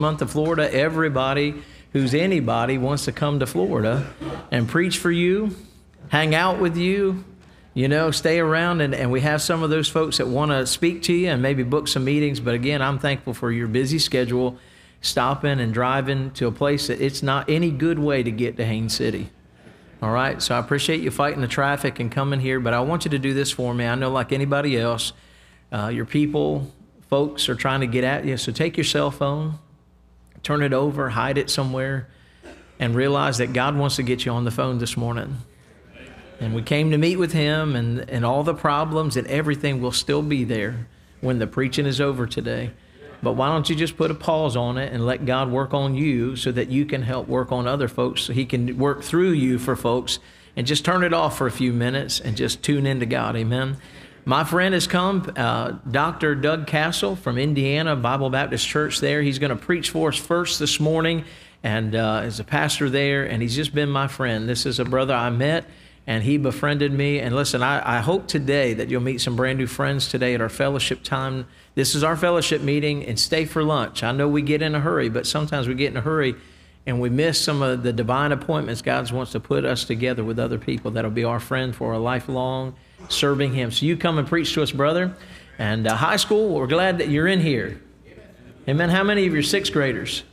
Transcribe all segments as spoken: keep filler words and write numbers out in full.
Month of Florida. Everybody who's anybody wants to come to Florida and preach for you, hang out with you, you know, stay around. And, and we have some of those folks that want to speak to you and maybe book some meetings. But again, I'm thankful for your busy schedule, stopping and driving to a place that it's not any good way to get to Haines City. All right, so I appreciate you fighting the traffic and coming here, but I want you to do this for me. I know, like anybody else, uh, your people, folks are trying to get at you. So take your cell phone, turn it over, hide it somewhere, and realize that God wants to get you on the phone this morning. And we came to meet with him, and, and all the problems and everything will still be there when the preaching is over today. But why don't you just put a pause on it and let God work on you so that you can help work on other folks, so he can work through you for folks, and just turn it off for a few minutes and just tune into God. Amen. My friend has come, uh, Doctor Doug Castle from Indiana Bible Baptist Church there. He's going to preach for us first this morning, and uh, is a pastor there, and he's just been my friend. This is a brother I met, and he befriended me. And listen, I, I hope today that you'll meet some brand new friends today at our fellowship time. This is our fellowship meeting, and stay for lunch. I know we get in a hurry, but sometimes we get in a hurry and we miss some of the divine appointments God wants to put us together with other people that'll be our friend for a lifelong, serving him. So you come and preach to us, brother. And uh, high school, we're glad that you're in here. Amen. How many of you are sixth graders?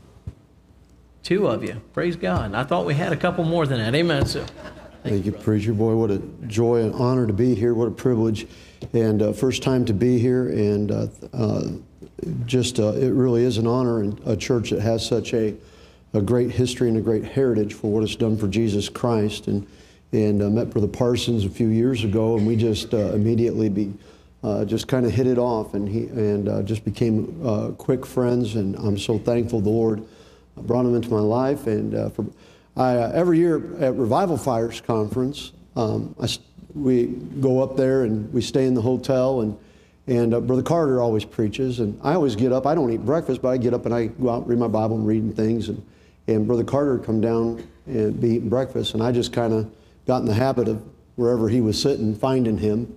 Two of you. Praise God. I thought we had a couple more than that. Amen. So, thank, thank you, you preacher. Boy, what a joy and honor to be here. What a privilege. And uh, first time to be here. And uh, uh, just, uh, it really is an honor in a church that has such a, a great history and a great heritage for what it's done for Jesus Christ. And and uh, met Brother Parsons a few years ago, and we just uh, immediately be uh, just kind of hit it off, and he and uh, just became uh, quick friends. And I'm so thankful the Lord brought him into my life. And uh, for I, uh, every year at Revival Fires Conference, um, I, we go up there and we stay in the hotel, and and uh, Brother Carter always preaches, and I always get up. I don't eat breakfast, but I get up and I go out and read my Bible and reading things, and and Brother Carter would come down and be eating breakfast, and I just kind of got in the habit of wherever he was sitting, finding him.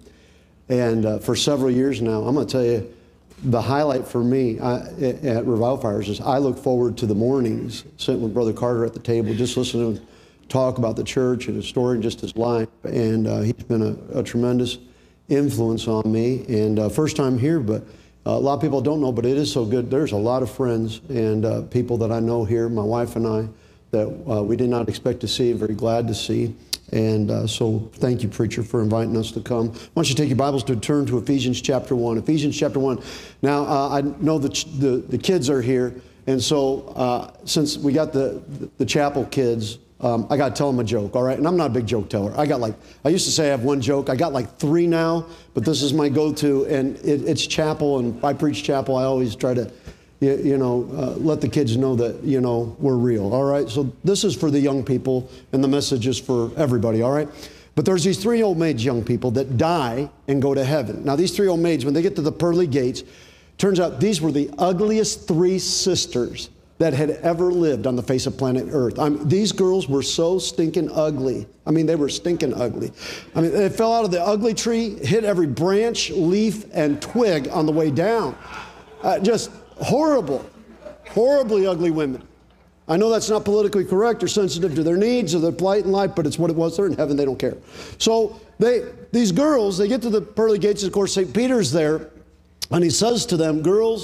And uh, for several years now, I'm going to tell you, the highlight for me I, at Revival Fires is I look forward to the mornings, sitting with Brother Carter at the table, just listening to him talk about the church and his story and just his life. And uh, he's been a, a tremendous influence on me. And uh, first time here, but uh, a lot of people don't know, but it is so good. There's a lot of friends and uh, people that I know here, my wife and I, that uh, we did not expect to see, very glad to see. And uh, so thank you, preacher, for inviting us to come. Why don't you take your Bibles to turn to Ephesians chapter one. Ephesians chapter one. Now, uh, I know the, ch the, the kids are here, and so uh, since we got the, the, the chapel kids, um, I got to tell them a joke, all right? And I'm not a big joke teller. I got like, I used to say I have one joke. I got like three now, but this is my go-to, and it, it's chapel, and if I preach chapel, I always try to You, you know, uh, let the kids know that, you know, we're real, all right? So this is for the young people, and the message is for everybody, all right? But there's these three old maids, young people, that die and go to heaven. Now, these three old maids, when they get to the pearly gates, turns out these were the ugliest three sisters that had ever lived on the face of planet Earth. I mean, these girls were so stinking ugly. I mean, they were stinking ugly. I mean, they fell out of the ugly tree, hit every branch, leaf, and twig on the way down. Uh, just... Horrible, horribly ugly women. I know that's not politically correct or sensitive to their needs or their plight in life, but it's what it was. They're in heaven, they don't care. So they, these girls, they get to the pearly gates, of course, Saint Peter's there, and he says to them, girls,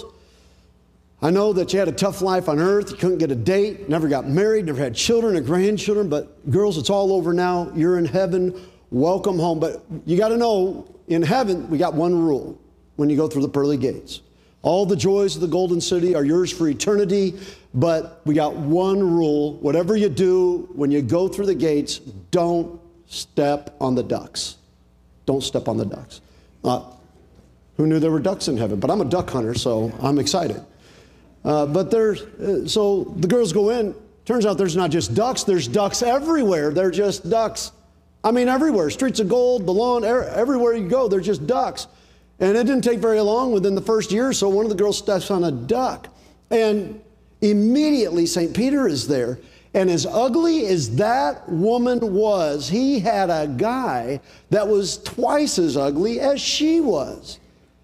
I know that you had a tough life on earth, you couldn't get a date, never got married, never had children or grandchildren, but girls, it's all over now. You're in heaven, welcome home. But you got to know, in heaven, we got one rule when you go through the pearly gates. All the joys of the Golden City are yours for eternity, but we got one rule. Whatever you do, when you go through the gates, don't step on the ducks. Don't step on the ducks. Uh, who knew there were ducks in heaven? But I'm a duck hunter, so I'm excited. Uh, but there's, uh, so the girls go in. Turns out there's not just ducks, there's ducks everywhere. They're just ducks. I mean, everywhere. Streets of Gold, the lawn, er everywhere you go, they're just ducks. And it didn't take very long. Within the first year or so, one of the girls steps on a duck. And immediately, Saint Peter is there. And as ugly as that woman was, he had a guy that was twice as ugly as she was.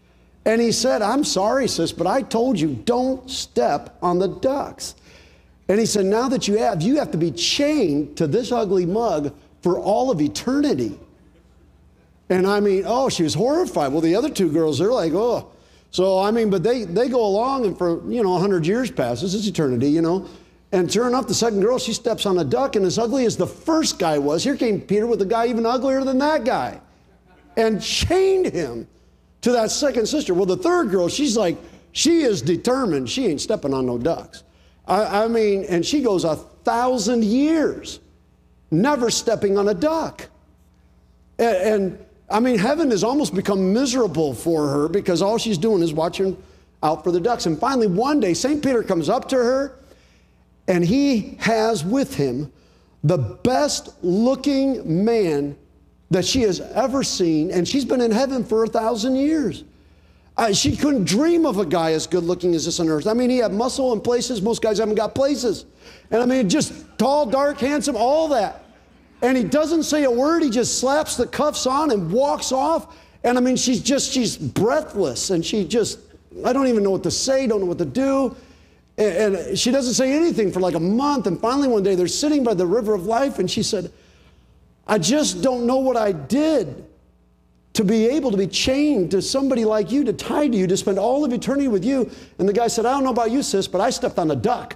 And he said, I'm sorry, sis, but I told you, don't step on the ducks. And he said, now that you have, you have to be chained to this ugly mug for all of eternity. And I mean, oh, she was horrified. Well, the other two girls, they're like, oh. So, I mean, but they, they go along, and for, you know, one hundred years passes. It's eternity, you know. And sure enough, the second girl, she steps on a duck, and as ugly as the first guy was, here came Peter with a guy even uglier than that guy, and chained him to that second sister. Well, the third girl, she's like, she is determined. She ain't stepping on no ducks. I, I mean, and she goes a thousand years never stepping on a duck. And, and I mean, heaven has almost become miserable for her because all she's doing is watching out for the ducks. And finally, one day, Saint Peter comes up to her, and he has with him the best looking man that she has ever seen, and she's been in heaven for a thousand years. Uh, she couldn't dream of a guy as good looking as this on earth. I mean, he had muscle in places most guys haven't got places. And I mean, just tall, dark, handsome, all that. And he doesn't say a word. He just slaps the cuffs on and walks off. And I mean, she's just, she's breathless, and she just, I don't even know what to say, don't know what to do. And, and she doesn't say anything for like a month. And finally one day they're sitting by the river of life, and she said, I just don't know what I did to be able to be chained to somebody like you, to tie to you, to spend all of eternity with you. And the guy said, I don't know about you, sis, but I stepped on a duck.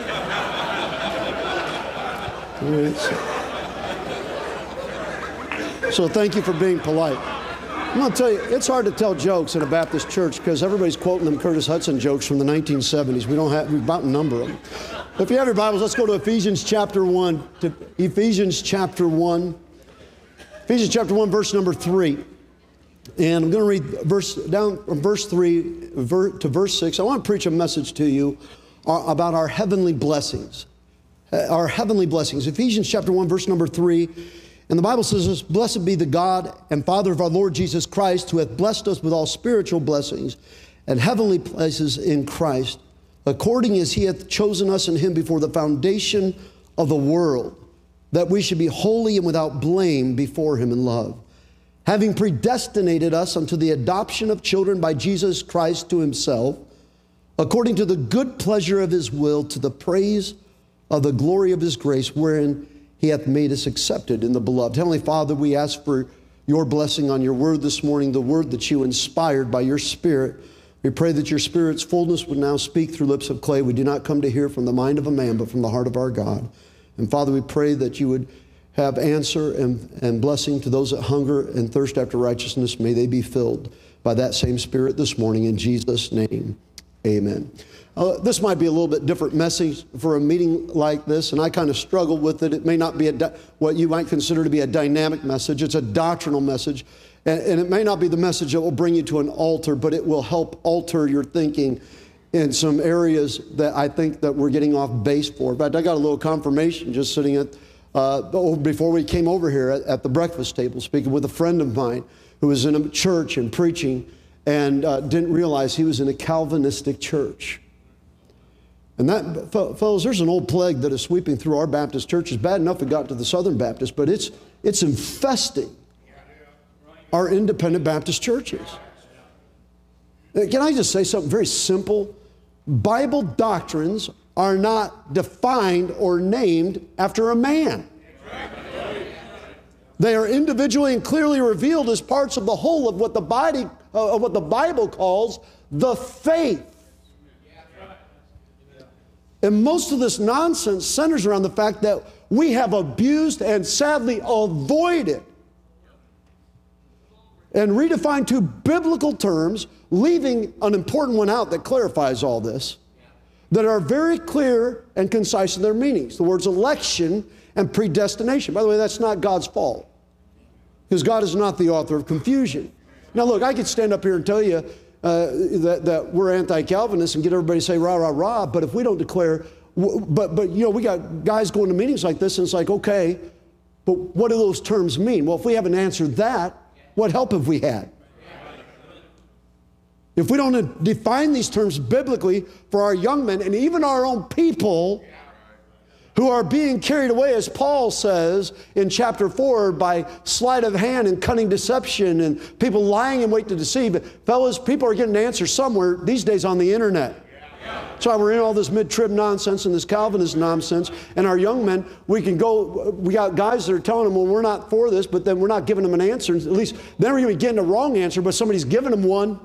So thank you for being polite. I'm going to tell you, it's hard to tell jokes in a Baptist church because everybody's quoting them Curtis Hudson jokes from the nineteen seventies. We don't have, we about number them. If you have your Bibles, let's go to Ephesians chapter one. To Ephesians chapter one. Ephesians chapter one, verse number three. And I'm going to read verse down from verse three to verse six. I want to preach a message to you about our heavenly blessings. Our heavenly blessings. Ephesians chapter one, verse number three. And the Bible says this, blessed be the God and Father of our Lord Jesus Christ, who hath blessed us with all spiritual blessings and heavenly places in Christ, according as he hath chosen us in him before the foundation of the world, that we should be holy and without blame before him in love, having predestinated us unto the adoption of children by Jesus Christ to himself, according to the good pleasure of his will, to the praise of the glory of his grace, wherein he hath made us accepted in the beloved. Heavenly Father, we ask for your blessing on your word this morning, the word that you inspired by your Spirit. We pray that your Spirit's fullness would now speak through lips of clay. We do not come to hear from the mind of a man, but from the heart of our God. And Father, we pray that you would have answer and, and blessing to those that hunger and thirst after righteousness. May they be filled by that same Spirit this morning. In Jesus' name, amen. Uh, this might be a little bit different message for a meeting like this, and I kind of struggle with it. It may not be a what you might consider to be a dynamic message. It's a doctrinal message, and, and it may not be the message that will bring you to an altar, but it will help alter your thinking in some areas that I think that we're getting off base for. In fact, I got a little confirmation just sitting at, uh, before we came over here at, at the breakfast table, speaking with a friend of mine who was in a church and preaching and uh, didn't realize he was in a Calvinistic church. And that, fellows, there's an old plague that is sweeping through our Baptist churches. Bad enough it got to the Southern Baptist, but it's, it's infesting our independent Baptist churches. Can I just say something very simple? Bible doctrines are not defined or named after a man. They are individually and clearly revealed as parts of the whole of what the body, uh, of what the Bible calls the faith. And most of this nonsense centers around the fact that we have abused and sadly avoided and redefined two biblical terms, leaving an important one out that clarifies all this, that are very clear and concise in their meanings. The words election and predestination. By the way, that's not God's fault, because God is not the author of confusion. Now look, I could stand up here and tell you uh, that, that we're anti-Calvinists and get everybody to say rah, rah, rah, but if we don't declare, but, but you know, we got guys going to meetings like this and it's like, okay, but what do those terms mean? Well, if we haven't answered that, what help have we had? If we don't define these terms biblically for our young men and even our own people who are being carried away, as Paul says in chapter four, by sleight of hand and cunning deception and people lying in wait to deceive. Fellas, people are getting answers somewhere these days on the internet. That's why we're in all this mid-trib nonsense and this Calvinist nonsense. And our young men, we can go, we got guys that are telling them, well, we're not for this, but then we're not giving them an answer. At least then we're going to be getting a wrong answer, but somebody's giving them one.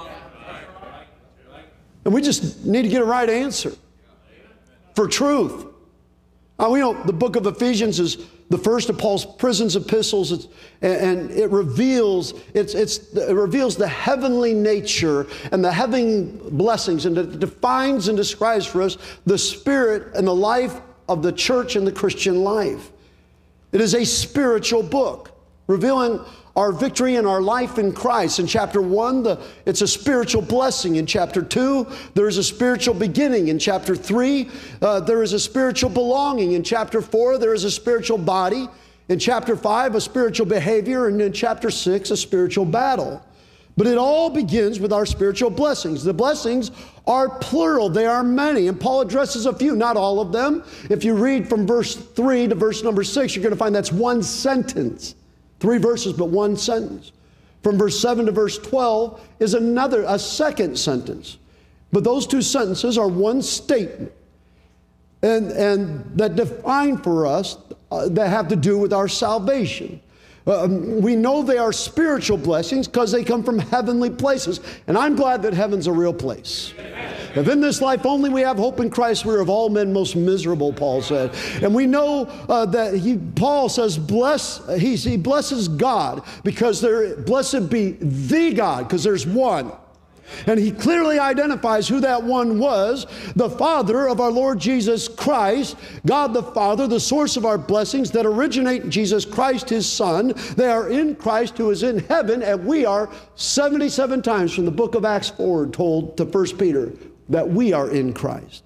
And we just need to get a right answer for truth. Uh, we know the book of Ephesians is the first of Paul's prison epistles, it's, and, and it reveals it's, it's, it reveals the heavenly nature and the heavenly blessings, and it defines and describes for us the spirit and the life of the church and the Christian life. It is a spiritual book revealing our victory and our life in Christ. In chapter one, the, it's a spiritual blessing. In chapter two, there is a spiritual beginning. In chapter three, uh, there is a spiritual belonging. In chapter four, there is a spiritual body. In chapter five, a spiritual behavior. And in chapter six, a spiritual battle. But it all begins with our spiritual blessings. The blessings are plural. They are many. And Paul addresses a few, not all of them. If you read from verse three to verse number six, you're going to find that's one sentence. Three verses, but one sentence. From verse seven to verse twelve is another, a second sentence. But those two sentences are one statement. And, and that define for us, uh, that have to do with our salvation. Uh, we know they are spiritual blessings because they come from heavenly places. And I'm glad that heaven's a real place. If in this life only we have hope in Christ, we're of all men most miserable, Paul said. And we know uh, that he, Paul says, bless, he, he blesses God because there, blessed be the God, because there's one. And he clearly identifies who that one was, the Father of our Lord Jesus Christ, God the Father, the source of our blessings that originate in Jesus Christ, his Son. They are in Christ who is in heaven, and we are seventy-seven times from the book of Acts forward told to First Peter that we are in Christ.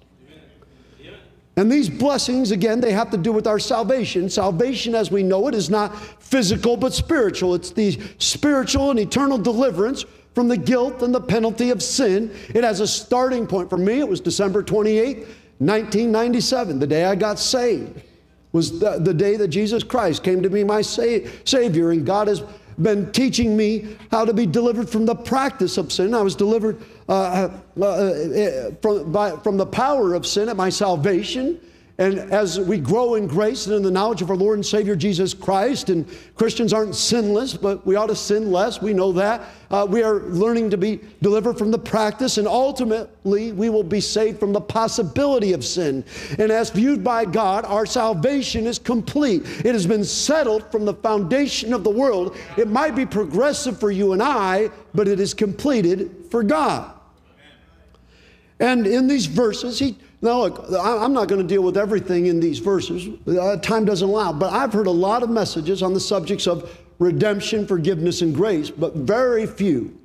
And these blessings, again, they have to do with our salvation. Salvation, as we know it, is not physical but spiritual. It's the spiritual and eternal deliverance from the guilt and the penalty of sin. It has a starting point. For me, it was December twenty-eighth, nineteen ninety-seven. The day I got saved was the, the day that Jesus Christ came to be my sa Savior. And God has been teaching me how to be delivered from the practice of sin. I was delivered uh, uh, uh, from, by, from the power of sin at my salvation. And as we grow in grace and in the knowledge of our Lord and Savior Jesus Christ, and Christians aren't sinless, but we ought to sin less, we know that. Uh, we are learning to be delivered from the practice, and ultimately we will be saved from the possibility of sin. And as viewed by God, our salvation is complete. It has been settled from the foundation of the world. It might be progressive for you and I, but it is completed for God. And in these verses, he Now look, I'm not going to deal with everything in these verses. Uh, time doesn't allow. But I've heard a lot of messages on the subjects of redemption, forgiveness, and grace, but very few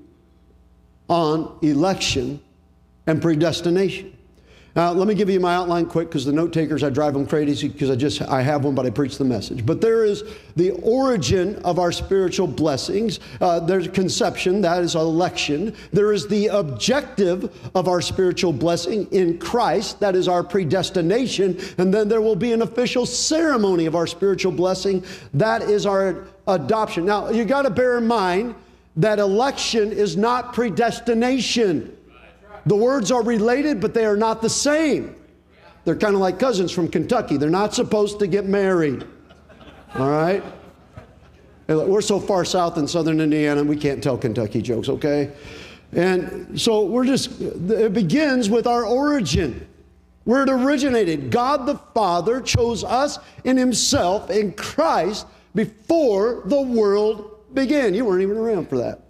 on election and predestination. Now, let me give you my outline quick, because the note takers, I drive them crazy because I just, I have one, but I preach the message. But there is the origin of our spiritual blessings. Uh, there's conception, that is election. There is the objective of our spiritual blessing in Christ, that is our predestination. And then there will be an official ceremony of our spiritual blessing, that is our adoption. Now, you got to bear in mind that election is not predestination. The words are related, but they are not the same. They're kind of like cousins from Kentucky. They're not supposed to get married. All right? We're so far south in southern Indiana, we can't tell Kentucky jokes, okay? And so we're just, it begins with our origin. Where it originated. God the Father chose us in himself, in Christ, before the world began. You weren't even around for that.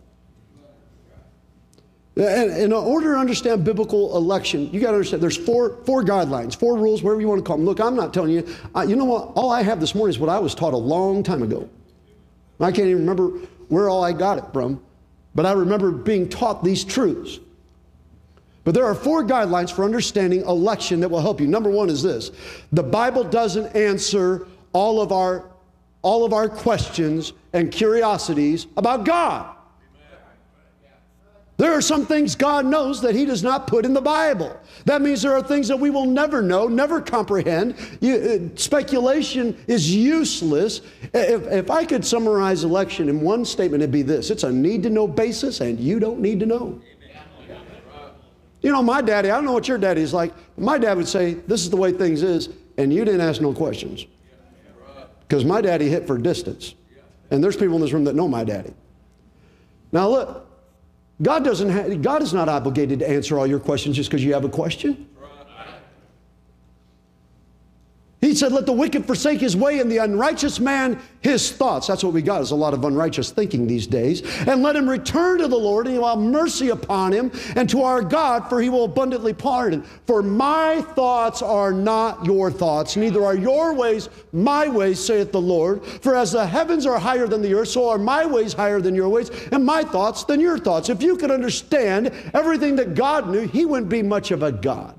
And in order to understand biblical election, you got to understand there's four, four guidelines, four rules, whatever you want to call them. Look, I'm not telling you. Uh, you know what? All I have this morning is what I was taught a long time ago. I can't even remember where all I got it from, but I remember being taught these truths. But there are four guidelines for understanding election that will help you. Number one is this. The Bible doesn't answer all of our, all of our questions and curiosities about God. There are some things God knows that he does not put in the Bible. That means there are things that we will never know, never comprehend. You, uh, speculation is useless. If, if I could summarize election in one statement, it'd be this. It's a need-to-know basis, and you don't need to know. You know, my daddy, I don't know what your daddy is like, but my dad would say, this is the way things is, and you didn't ask no questions. Because my daddy hit for distance. And there's people in this room that know my daddy. Now look. God doesn't have, God is not obligated to answer all your questions just because you have a question. He said, let the wicked forsake his way and the unrighteous man his thoughts. That's what we got, is a lot of unrighteous thinking these days. And let him return to the Lord, and he will have mercy upon him, and to our God, for he will abundantly pardon. For my thoughts are not your thoughts, neither are your ways my ways, saith the Lord. For as the heavens are higher than the earth, so are my ways higher than your ways, and my thoughts than your thoughts. If you could understand everything that God knew, he wouldn't be much of a God.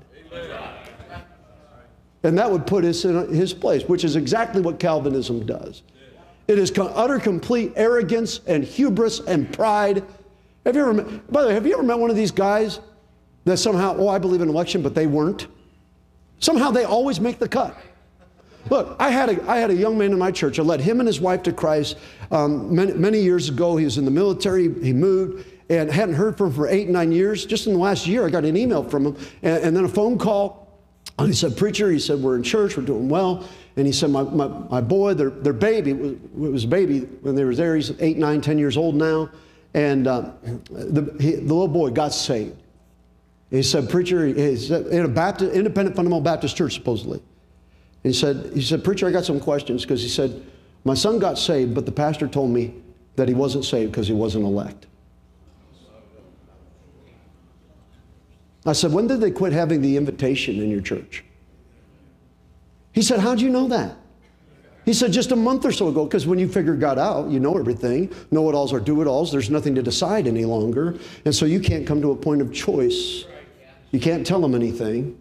And that would put us in his place, which is exactly what Calvinism does. It is utter complete arrogance and hubris and pride. Have you ever met, by the way, have you ever met one of these guys that somehow, oh, I believe in election, but they weren't? Somehow they always make the cut. Look, I had a, I had a young man in my church. I led him and his wife to Christ um, many, many years ago. He was in the military. He moved and hadn't heard from him for eight, nine years. Just in the last year, I got an email from him and, and then a phone call. And he said, preacher, he said, we're in church, we're doing well. And he said, my, my, my boy, their, their baby, it was, it was a baby when they were there. He's eight, nine, ten years old now. And uh, the, he, the little boy got saved. He said, preacher, he said, in a Baptist, independent fundamental Baptist church, supposedly. He said, he said, preacher, I got some questions, because he said, my son got saved, but the pastor told me that he wasn't saved because he wasn't elect. I said, when did they quit having the invitation in your church? He said, how'd you know that? He said, just a month or so ago, because when you figure God out, you know everything. Know-it-alls are do-it-alls. There's nothing to decide any longer. And so you can't come to a point of choice. You can't tell them anything.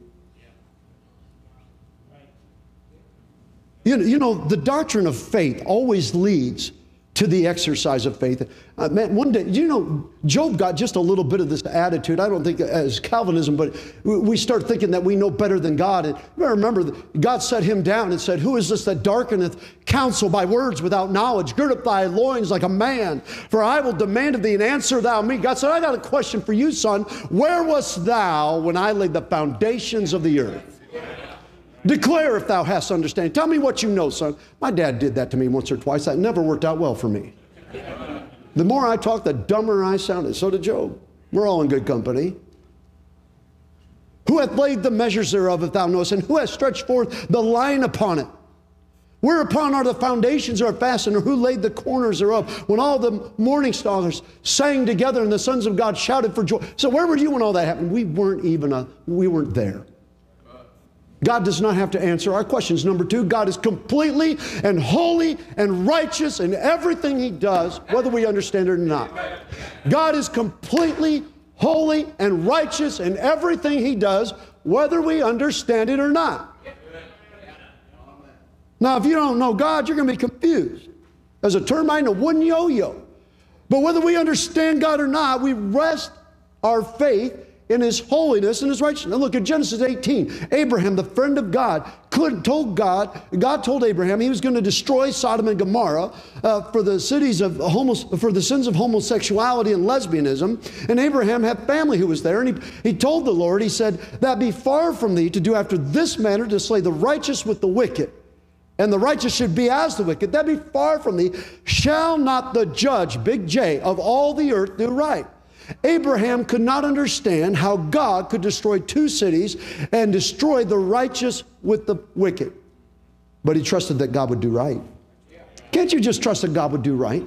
You know, you know, the doctrine of faith always leads to the exercise of faith. Uh, man, one day, you know, Job got just a little bit of this attitude. I don't think as Calvinism, but we start thinking that we know better than God. And you remember, God set him down and said, who is this that darkeneth counsel by words without knowledge? Gird up thy loins like a man, for I will demand of thee, and answer thou me. God said, I got a question for you, son. Where wast thou when I laid the foundations of the earth? Declare if thou hast understanding. Tell me what you know, son. My dad did that to me once or twice. That never worked out well for me. The more I talked, the dumber I sounded. So did Job. We're all in good company. Who hath laid the measures thereof, if thou knowest, and who hath stretched forth the line upon it? Whereupon are the foundations are fastened, or who laid the corners thereof? When all the morning stars sang together and the sons of God shouted for joy. So where were you when all that happened? We weren't even a, we weren't there. God does not have to answer our questions. Number two, God is completely and holy and righteous in everything he does, whether we understand it or not. God is completely holy and righteous in everything he does, whether we understand it or not. Now, if you don't know God, you're going to be confused. As a termite in a wooden yo-yo. But whether we understand God or not, we rest our faith in his holiness and his righteousness. Now look at Genesis eighteen. Abraham, the friend of God, could, told God, God told Abraham he was going to destroy Sodom and Gomorrah uh, for the cities of homos, for the sins of homosexuality and lesbianism. And Abraham had family who was there. And he, he told the Lord, he said, that be far from thee to do after this manner, to slay the righteous with the wicked. And the righteous should be as the wicked. That be far from thee. Shall not the judge, big J, of all the earth do right? Abraham could not understand how God could destroy two cities and destroy the righteous with the wicked. But he trusted that God would do right. Can't you just trust that God would do right?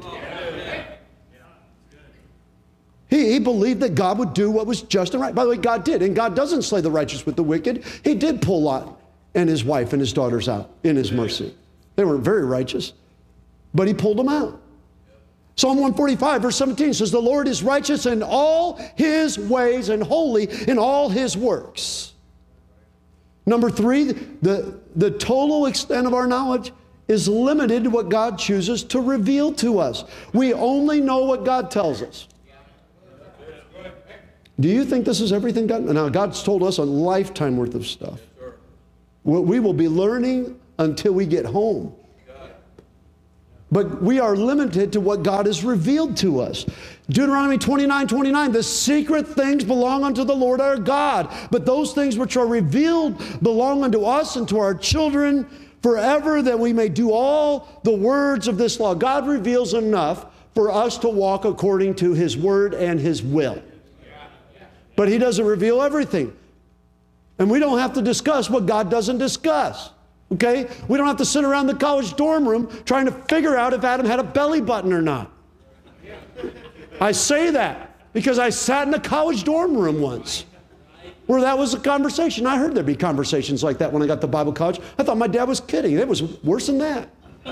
He, he believed that God would do what was just and right. By the way, God did. And God doesn't slay the righteous with the wicked. He did pull Lot and his wife and his daughters out in his mercy. They weren't very righteous, but he pulled them out. Psalm one forty-five, verse seventeen says, the Lord is righteous in all his ways and holy in all his works. Number three, the, the total extent of our knowledge is limited to what God chooses to reveal to us. We only know what God tells us. Do you think this is everything God? Now, God's told us a lifetime worth of stuff. We will be learning until we get home. But we are limited to what God has revealed to us. Deuteronomy twenty-nine twenty-nine, the secret things belong unto the Lord our God, but those things which are revealed belong unto us and to our children forever, that we may do all the words of this law. God reveals enough for us to walk according to His word and His will. But He doesn't reveal everything. And we don't have to discuss what God doesn't discuss. Okay? We don't have to sit around the college dorm room trying to figure out if Adam had a belly button or not. I say that because I sat in a college dorm room once where that was a conversation. I heard there'd be conversations like that when I got to Bible college. I thought my dad was kidding. It was worse than that.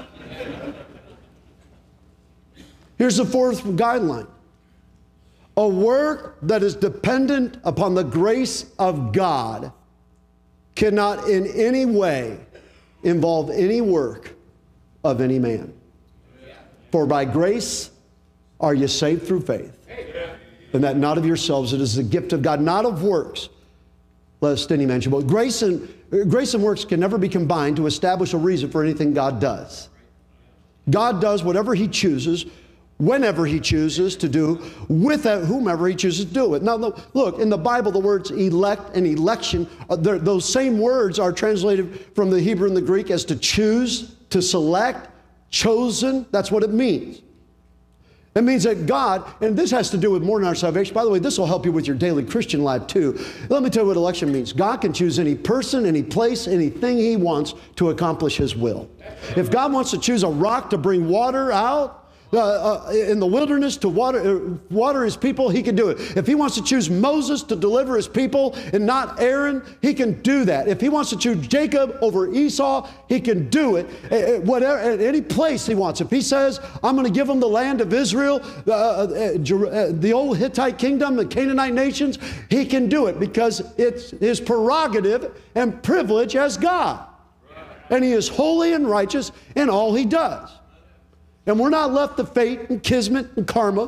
Here's the fourth guideline. A work that is dependent upon the grace of God cannot in any way involve any work of any man. For by grace are you saved through faith, and that not of yourselves, it is the gift of God, not of works, lest any man should boast. Grace and, grace and works can never be combined to establish a reason for anything God does. God does whatever He chooses, whenever He chooses to do, with whomever He chooses to do it. Now, look, in the Bible, the words elect and election, those same words are translated from the Hebrew and the Greek as to choose, to select, chosen. That's what it means. It means that God, and this has to do with more than our salvation. By the way, this will help you with your daily Christian life too. Let me tell you what election means. God can choose any person, any place, anything He wants to accomplish His will. If God wants to choose a rock to bring water out, Uh, uh, in the wilderness to water, uh, water His people, He can do it. If He wants to choose Moses to deliver His people and not Aaron, He can do that. If He wants to choose Jacob over Esau, He can do it. Uh, whatever, at any place He wants. If He says, I'm going to give them the land of Israel, uh, uh, the old Hittite kingdom, the Canaanite nations, He can do it because it's His prerogative and privilege as God. And He is holy and righteous in all He does. And we're not left to fate and kismet and karma.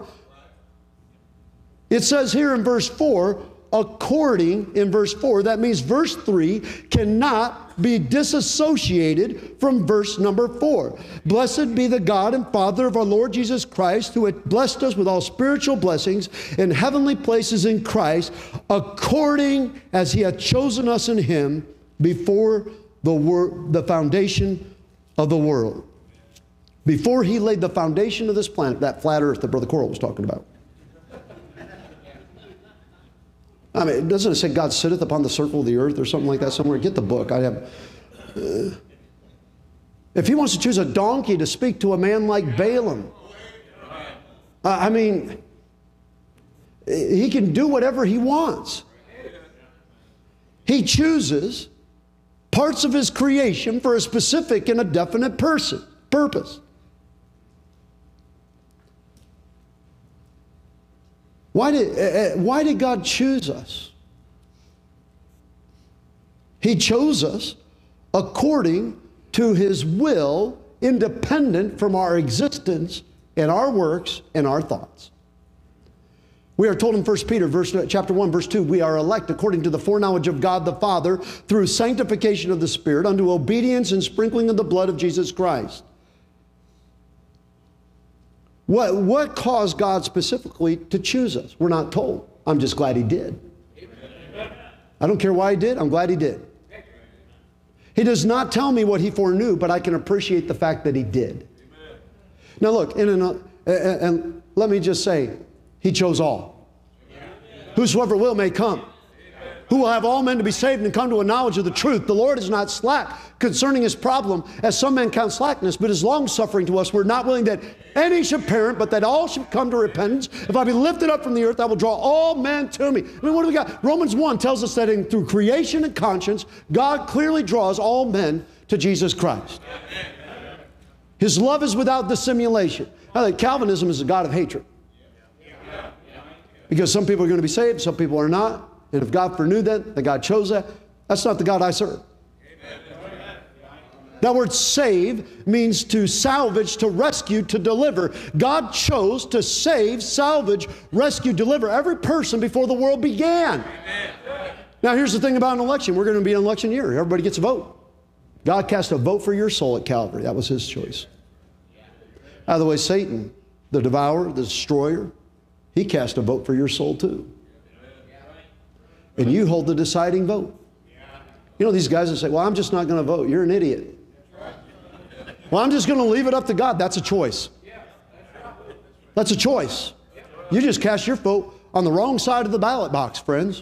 It says here in verse four, according, in verse four, that means verse three cannot be disassociated from verse number four. Blessed be the God and Father of our Lord Jesus Christ, who had blessed us with all spiritual blessings in heavenly places in Christ, according as He had chosen us in Him before the, wor- the foundation of the world. Before He laid the foundation of this planet, that flat earth that Brother Coral was talking about. I mean, doesn't it say God sitteth upon the circle of the earth or something like that somewhere? Get the book. I have. Uh, if He wants to choose a donkey to speak to a man like Balaam, uh, I mean, He can do whatever He wants. He chooses parts of His creation for a specific and a definite person, purpose. Why did, uh, why did God choose us? He chose us according to His will, independent from our existence and our works and our thoughts. We are told in First Peter verse, chapter one, verse two, we are elect according to the foreknowledge of God the Father through sanctification of the Spirit unto obedience and sprinkling of the blood of Jesus Christ. What, what caused God specifically to choose us? We're not told. I'm just glad He did. I don't care why He did. I'm glad He did. He does not tell me what He foreknew, but I can appreciate the fact that He did. Now look, in an, uh, and let me just say, He chose all. Whosoever will may come. Who will have all men to be saved and come to a knowledge of the truth. The Lord is not slack concerning His problem, as some men count slackness, but is long-suffering to us. We're not willing that any should perish, but that all should come to repentance. If I be lifted up from the earth, I will draw all men to me. I mean, what do we got? Romans one tells us that in, through creation and conscience, God clearly draws all men to Jesus Christ. His love is without dissimulation. Now, Calvinism is a God of hatred. Because some people are going to be saved, some people are not. And if God foreknew that, that God chose that, that's not the God I serve. That word save means to salvage, to rescue, to deliver. God chose to save, salvage, rescue, deliver every person before the world began. Amen. Now here's the thing about an election. We're going to be in an election year. Everybody gets a vote. God cast a vote for your soul at Calvary. That was His choice. Out of the way, Satan, the devourer, the destroyer, he cast a vote for your soul too. And you hold the deciding vote. You know these guys that say, well, I'm just not going to vote. You're an idiot. Well, I'm just going to leave it up to God. That's a choice. That's a choice. You just cast your vote on the wrong side of the ballot box, friends.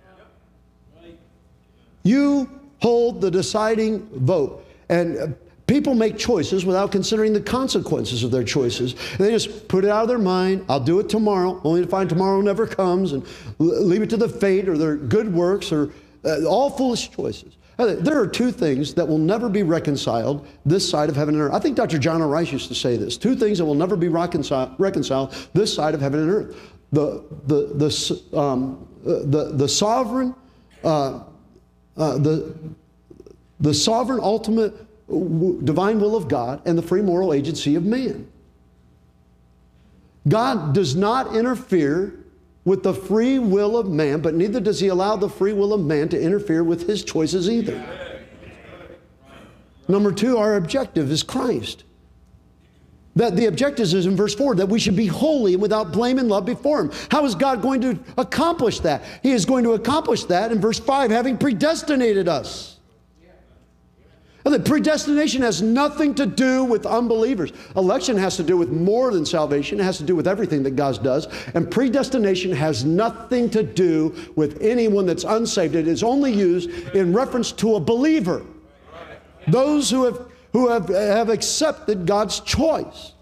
You hold the deciding vote. And people make choices without considering the consequences of their choices. And they just put it out of their mind. I'll do it tomorrow, only to find tomorrow never comes, and leave it to the fate or their good works, or uh, all foolish choices. There are two things that will never be reconciled this side of heaven and earth. I think Doctor John O. Rice used to say this. Two things that will never be reconciled, reconciled this side of heaven and earth. The, the, the, um, the, the sovereign, uh, uh, the, the sovereign ultimate divine will of God and the free moral agency of man. God does not interfere with the free will of man, but neither does He allow the free will of man to interfere with his choices either. Number two, our objective is Christ. That the objective is in verse four, that we should be holy and without blame and love before Him. How is God going to accomplish that? He is going to accomplish that in verse five, having predestinated us. And the predestination has nothing to do with unbelievers. Election has to do with more than salvation. It has to do with everything that God does. And predestination has nothing to do with anyone that's unsaved. It is only used in reference to a believer. Those who have, who have, have accepted God's choice.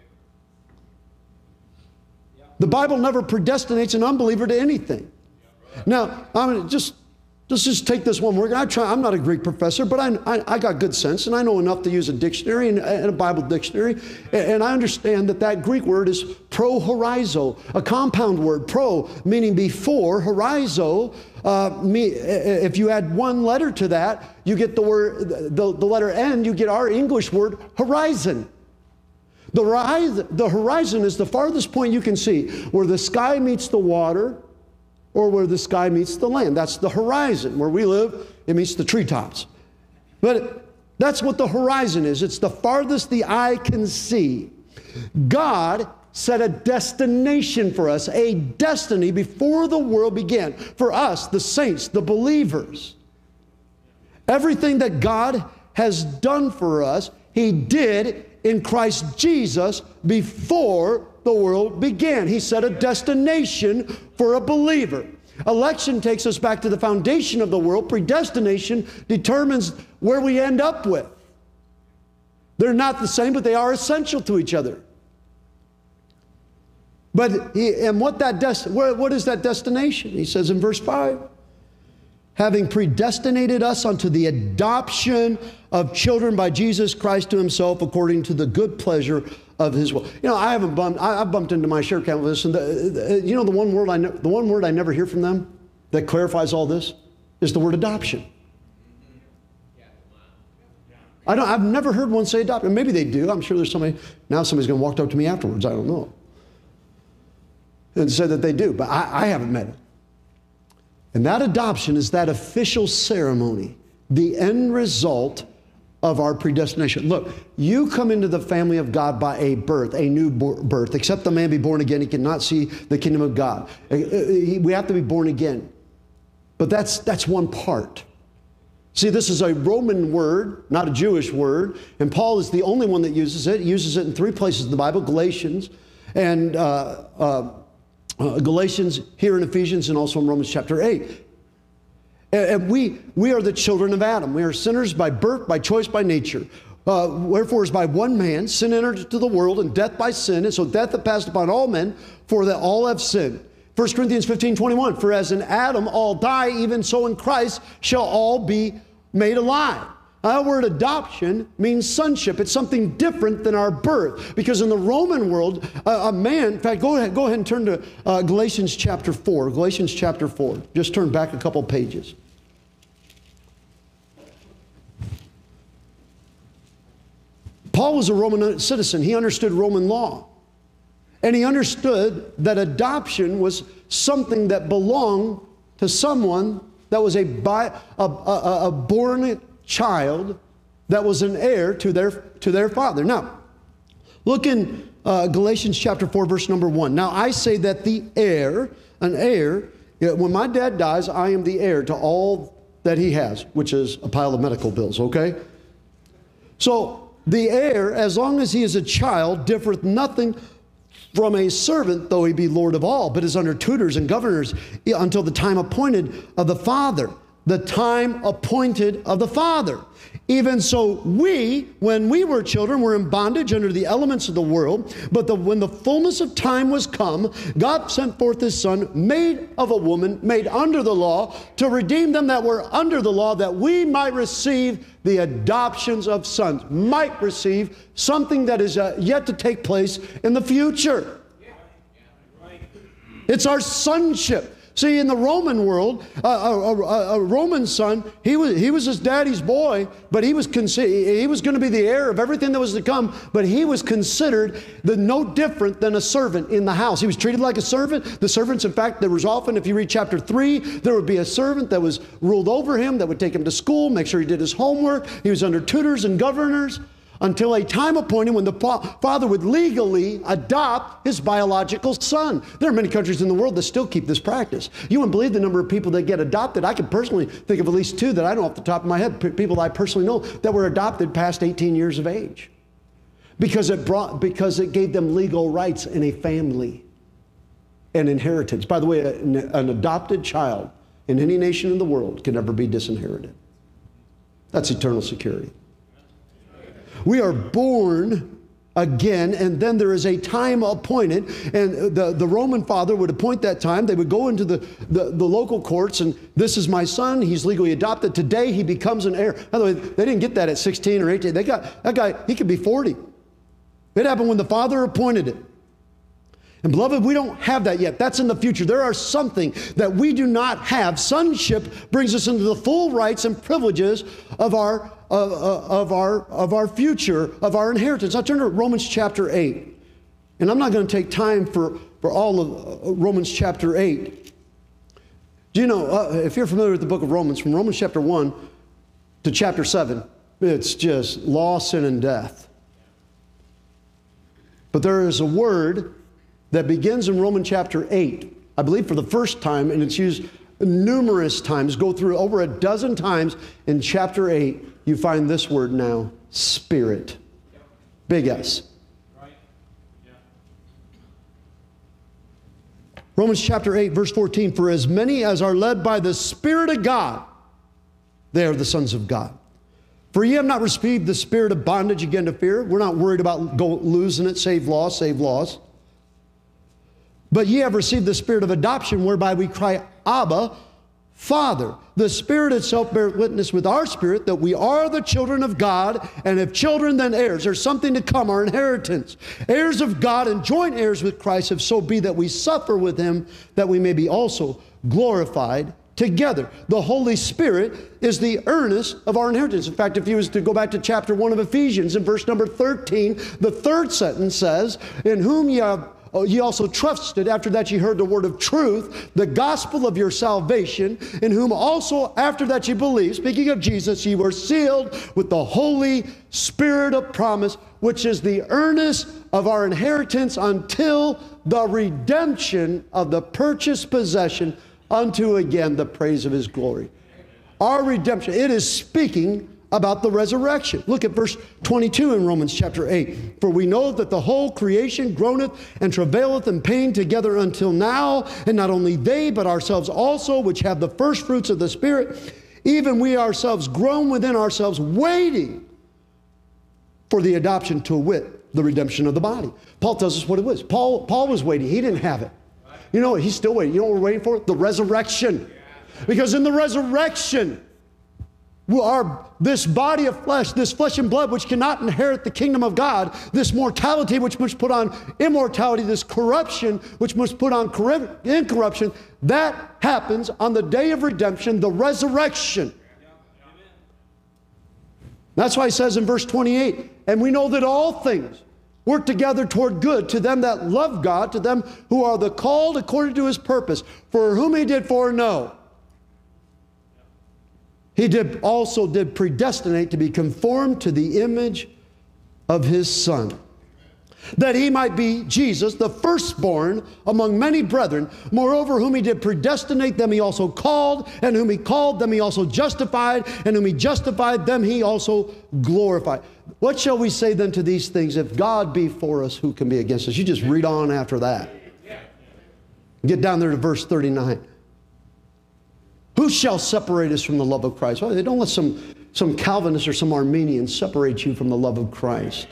The Bible never predestinates an unbeliever to anything. Now, I'm mean, just... Let's just take this one word. I try, I'm not a Greek professor, but I, I, I got good sense, and I know enough to use a dictionary and, and a Bible dictionary. And, and I understand that that Greek word is pro-horizo, a compound word. Pro meaning before, horizo. Uh, me, if you add one letter to that, you get the word, the, the letter N. You get our English word horizon. The horizon, the horizon is the farthest point you can see, where the sky meets the water, or where the sky meets the land. That's the horizon. Where we live, it meets the treetops. But that's what the horizon is. It's the farthest the eye can see. God set a destination for us, a destiny before the world began. For us, the saints, the believers. Everything that God has done for us, He did in Christ Jesus before the world began. He set a destination for a believer. Election takes us back to the foundation of the world. Predestination determines where we end up with. They're not the same, but they are essential to each other. But he, and what that des- what is that destination? He says in verse five, having predestinated us unto the adoption of children by Jesus Christ to Himself, according to the good pleasure of His will. You know, I haven't bumped. I, I've bumped into my share count with this, and the, the, you know, the one word I, ne- the one word I never hear from them that clarifies all this is the word adoption. I don't. I've never heard one say adoption. Maybe they do. I'm sure there's somebody now. Somebody's going to walk up to me afterwards. I don't know, and say that they do, but I, I haven't met it. And that adoption is that official ceremony, the end result of our predestination. Look, you come into the family of God by a birth, a new birth. Except the man be born again, he cannot see the kingdom of God. We have to be born again. But that's, that's one part. See, this is a Roman word, not a Jewish word. And Paul is the only one that uses it. He uses it in three places in the Bible, Galatians and uh, uh, uh, Galatians, here in Ephesians, and also in Romans chapter eight. And we, we are the children of Adam. We are sinners by birth, by choice, by nature. Uh, wherefore is by one man sin entered into the world, and death by sin. And so death hath passed upon all men, for that all have sinned. First Corinthians fifteen twenty-one, for as in Adam all die, even so in Christ shall all be made alive. Our word adoption means sonship. It's something different than our birth. Because in the Roman world, a, a man, in fact, go ahead, go ahead and turn to uh, Galatians chapter four. Galatians chapter four. Just turn back a couple pages. Paul was a Roman citizen. He understood Roman law. And he understood that adoption was something that belonged to someone that was a, bi- a, a, a born child that was an heir to their, to their father. Now, look in uh, Galatians chapter four, verse number one. Now, I say that the heir, an heir, when my dad dies, I am the heir to all that he has, which is a pile of medical bills, okay? So, the heir, as long as he is a child, differeth nothing from a servant, though he be Lord of all, but is under tutors and governors until the time appointed of the Father. The time appointed of the Father. Even so, we, when we were children, were in bondage under the elements of the world. But the, when the fullness of time was come, God sent forth His Son, made of a woman, made under the law, to redeem them that were under the law, that we might receive the adoptions of sons, might receive something that is uh, yet to take place in the future. It's our sonship. See, in the Roman world, uh, a, a, a Roman son, he was, he was his daddy's boy, but he was, he was going to be the heir of everything that was to come, but he was considered the, no different than a servant in the house. He was treated like a servant. The servants, in fact, there was often, if you read chapter three, there would be a servant that was ruled over him, that would take him to school, make sure he did his homework. He was under tutors and governors, until a time appointed when the father would legally adopt his biological son. There are many countries in the world that still keep this practice. You wouldn't believe the number of people that get adopted. I can personally think of at least two that I know off the top of my head, people I personally know that were adopted past eighteen years of age. Because it brought, because it gave them legal rights in a family and inheritance. By the way, an, an adopted child in any nation in the world can never be disinherited. That's eternal security. We are born again, and then there is a time appointed, and the, the Roman father would appoint that time. They would go into the, the, the local courts, and this is my son, he's legally adopted. Today he becomes an heir. By the way, they didn't get that at sixteen or eighteen. They got, that guy, he could be forty. It happened when the father appointed it. And beloved, we don't have that yet. That's in the future. There are something that we do not have. Sonship brings us into the full rights and privileges of our of, of our of our future, of our inheritance. Now turn to Romans chapter eight. And I'm not going to take time for, for all of Romans chapter eight. Do you know, uh, if you're familiar with the book of Romans, from Romans chapter one to chapter seven, it's just law, sin, and death. But there is a word that begins in Romans chapter eight, I believe for the first time, and it's used numerous times, go through over a dozen times in chapter eight, you find this word now, Spirit. Big S. Right. Yeah. Romans chapter eight, verse fourteen, for as many as are led by the Spirit of God, they are the sons of God. For ye have not received the spirit of bondage again to fear. We're not worried about go, losing it, save loss, save loss. But ye have received the spirit of adoption, whereby we cry, Abba, Father. The Spirit itself bears witness with our spirit that we are the children of God, and if children, then heirs. There's something to come, our inheritance. Heirs of God and joint heirs with Christ, if so be that we suffer with Him, that we may be also glorified together. The Holy Spirit is the earnest of our inheritance. In fact, if you was to go back to chapter one of Ephesians, in verse number thirteen, the third sentence says, in whom ye have ye also trusted, after that ye heard the word of truth, the gospel of your salvation, in whom also after that ye believed, speaking of Jesus, ye were sealed with the Holy Spirit of promise, which is the earnest of our inheritance until the redemption of the purchased possession, unto again the praise of His glory. Our redemption, it is speaking about the resurrection. Look at verse twenty-two in Romans chapter eight. For we know that the whole creation groaneth and travaileth in pain together until now, and not only they, but ourselves also, which have the first fruits of the Spirit, even we ourselves groan within ourselves, waiting for the adoption, to wit, the redemption of the body. Paul tells us what it was. Paul, Paul was waiting. He didn't have it. You know what? He's still waiting. You know what we're waiting for? The resurrection. Because in the resurrection, Our, this body of flesh, this flesh and blood, which cannot inherit the kingdom of God, this mortality which must put on immortality, this corruption which must put on incorruption, that happens on the day of redemption, the resurrection. That's why he says in verse twenty-eight, and we know that all things work together toward good to them that love God, to them who are the called according to his purpose, for whom he did foreknow. He did also did predestinate to be conformed to the image of his Son, that he might be Jesus, the firstborn among many brethren. Moreover, whom he did predestinate, them he also called, and whom he called, them he also justified, and whom he justified, them he also glorified. What shall we say then to these things? If God be for us, who can be against us? You just read on after that. Get down there to verse thirty-nine. Who shall separate us from the love of Christ? Well, they don't let some, some Calvinists or some Armenians separate you from the love of Christ.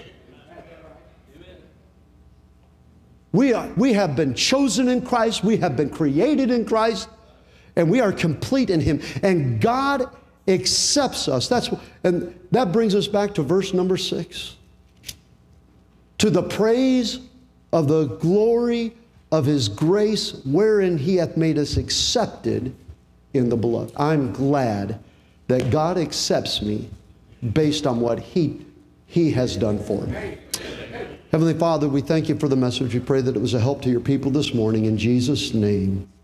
We, are, we have been chosen in Christ. We have been created in Christ. And we are complete in him. And God accepts us. That's, and that brings us back to verse number six. To the praise of the glory of his grace, wherein he hath made us accepted in the beloved. I'm glad that God accepts me based on what he, he has done for me. Heavenly Father, we thank you for the message. We pray that it was a help to your people this morning. In Jesus' name.